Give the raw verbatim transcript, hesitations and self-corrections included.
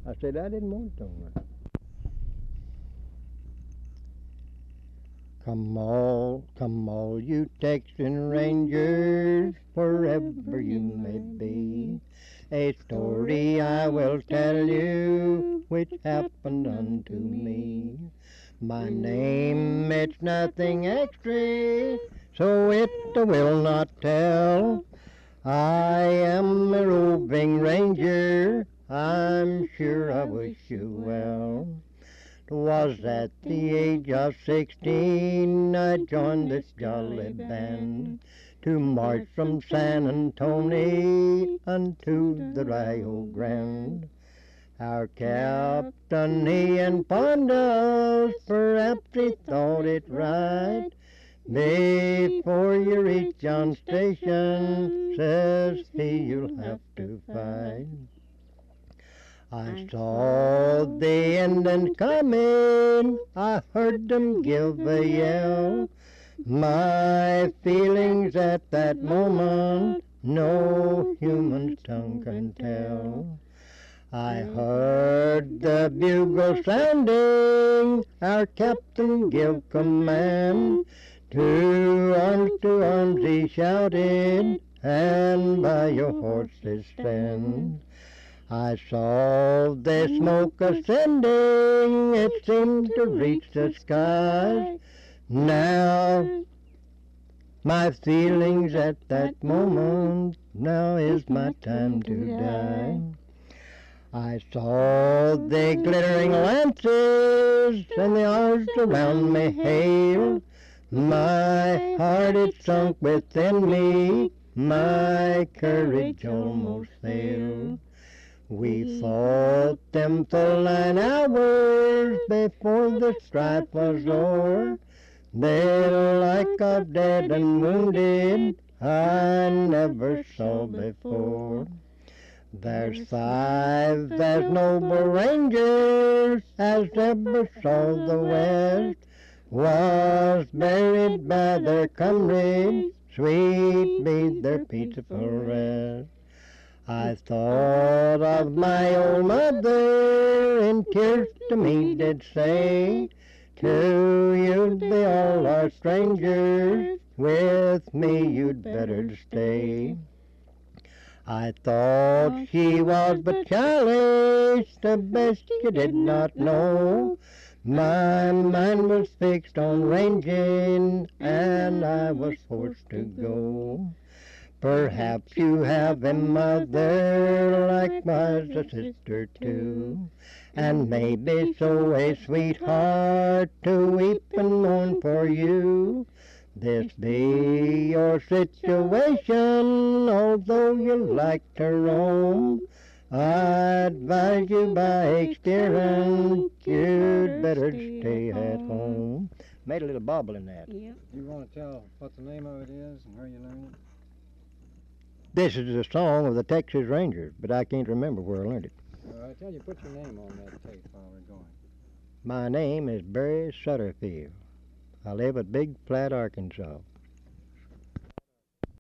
I said, I didn't want to learn. Come all, come all you Texan Rangers, wherever you may be. A story I will tell you, which happened unto me. My name, it's nothing extra, so it will not tell. I am a roving ranger, I'm sure I wish you well. 'Twas at the age of sixteen I joined this jolly band to march from San Antonio unto the Rio Grande. Our captain, he informed us, perhaps he thought it right, before you reach John Station, says he, you'll have to fight. I saw the Indians coming, I heard them give a yell. My feelings at that moment, no human tongue can tell. I heard the bugle sounding, our captain give command. To arms, to arms, he shouted, and by your horses stand. I saw the smoke ascending, it seemed to reach the skies. Now, my feelings at that moment, now is my time to die. I saw the glittering lances, and the arms around me hail. My heart it sunk within me, my courage almost failed. We fought them full nine hours before the strife was o'er. The like of dead and wounded I never saw before. There's five as noble rangers as ever saw the West, was buried by their comrades, sweet be their peaceful rest. I thought of my old mother, in tears to me did say, to you they all are strangers, with me you'd better stay. I thought she was but childish, the best you did not know. My mind was fixed on ranging, and I was forced to go. Perhaps you have a mother, likewise a sister too, and maybe so a sweetheart to weep and mourn for you. This be your situation, although you like to roam. I advise you by experience, you'd better stay at home. Made a little bobble in that. Yep. You want to tell what the name of it is and where you learned it? This is a song of the Texas Rangers, but I can't remember where I learned it. All right, tell you, put your name on that tape while we're going. My name is Barry Sutterfield. I live at Big Flat, Arkansas.